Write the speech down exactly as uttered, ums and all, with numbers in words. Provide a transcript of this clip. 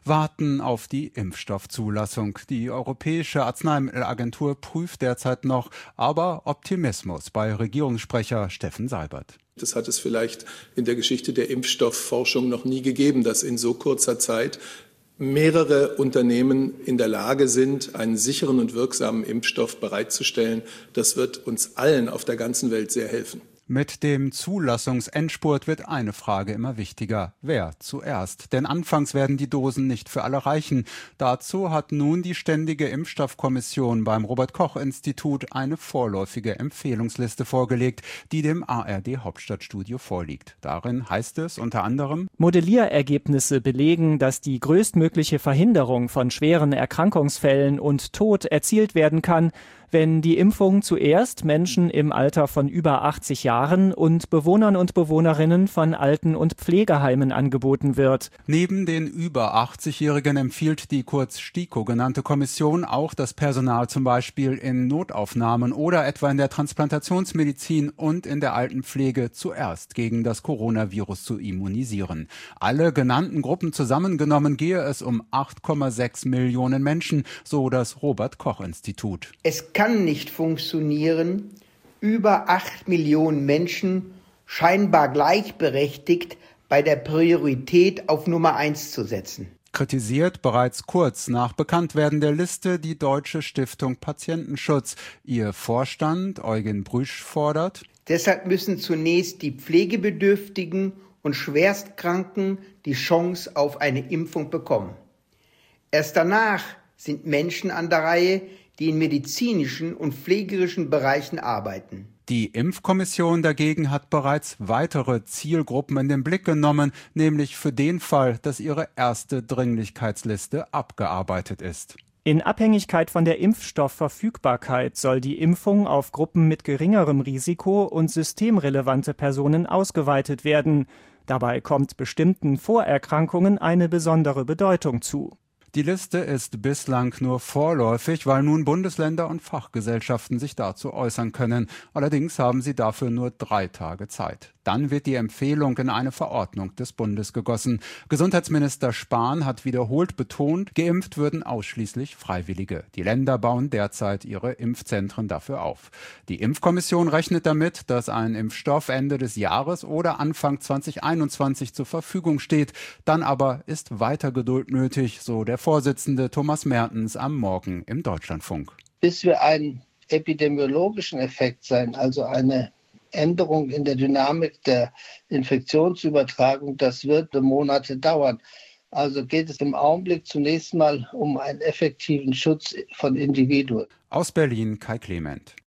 warten auf die Impfstoffzulassung. Die Europäische Arzneimittelagentur prüft derzeit noch, aber Optimismus bei Regierungssprecher Steffen Seibert. Das hat es vielleicht in der Geschichte der Impfstoffforschung noch nie gegeben, dass in so kurzer Zeit mehrere Unternehmen in der Lage sind, einen sicheren und wirksamen Impfstoff bereitzustellen. Das wird uns allen auf der ganzen Welt sehr helfen. Mit dem Zulassungsendspurt wird eine Frage immer wichtiger. Wer zuerst? Denn anfangs werden die Dosen nicht für alle reichen. Dazu hat nun die Ständige Impfstoffkommission beim Robert-Koch-Institut eine vorläufige Empfehlungsliste vorgelegt, die dem A R D-Hauptstadtstudio vorliegt. Darin heißt es unter anderem: Modellierergebnisse belegen, dass die größtmögliche Verhinderung von schweren Erkrankungsfällen und Tod erzielt werden kann, wenn die Impfung zuerst Menschen im Alter von über achtzig Jahren und Bewohnern und Bewohnerinnen von Alten- und Pflegeheimen angeboten wird. Neben den über achtzigjährigen empfiehlt die kurz STIKO genannte Kommission auch das Personal zum Beispiel in Notaufnahmen oder etwa in der Transplantationsmedizin und in der Altenpflege zuerst gegen das Coronavirus zu immunisieren. Alle genannten Gruppen zusammengenommen gehe es um acht Komma sechs Millionen Menschen, so das Robert-Koch-Institut. Es kann nicht funktionieren, über acht Millionen Menschen scheinbar gleichberechtigt bei der Priorität auf Nummer eins zu setzen. Kritisiert bereits kurz nach Bekanntwerden der Liste die Deutsche Stiftung Patientenschutz. Ihr Vorstand Eugen Brüsch fordert: Deshalb müssen zunächst die Pflegebedürftigen und Schwerstkranken die Chance auf eine Impfung bekommen. Erst danach sind Menschen an der Reihe, die in medizinischen und pflegerischen Bereichen arbeiten. Die Impfkommission dagegen hat bereits weitere Zielgruppen in den Blick genommen, nämlich für den Fall, dass ihre erste Dringlichkeitsliste abgearbeitet ist. In Abhängigkeit von der Impfstoffverfügbarkeit soll die Impfung auf Gruppen mit geringerem Risiko und systemrelevante Personen ausgeweitet werden. Dabei kommt bestimmten Vorerkrankungen eine besondere Bedeutung zu. Die Liste ist bislang nur vorläufig, weil nun Bundesländer und Fachgesellschaften sich dazu äußern können. Allerdings haben sie dafür nur drei Tage Zeit. Dann wird die Empfehlung in eine Verordnung des Bundes gegossen. Gesundheitsminister Spahn hat wiederholt betont, geimpft würden ausschließlich Freiwillige. Die Länder bauen derzeit ihre Impfzentren dafür auf. Die Impfkommission rechnet damit, dass ein Impfstoff Ende des Jahres oder Anfang zweitausendeinundzwanzig zur Verfügung steht. Dann aber ist weiter Geduld nötig, so der Vorsitzende Thomas Mertens am Morgen im Deutschlandfunk. Bis wir einen epidemiologischen Effekt sehen, also eine Änderung in der Dynamik der Infektionsübertragung, das wird Monate dauern. Also geht es im Augenblick zunächst mal um einen effektiven Schutz von Individuen. Aus Berlin Kai Clement.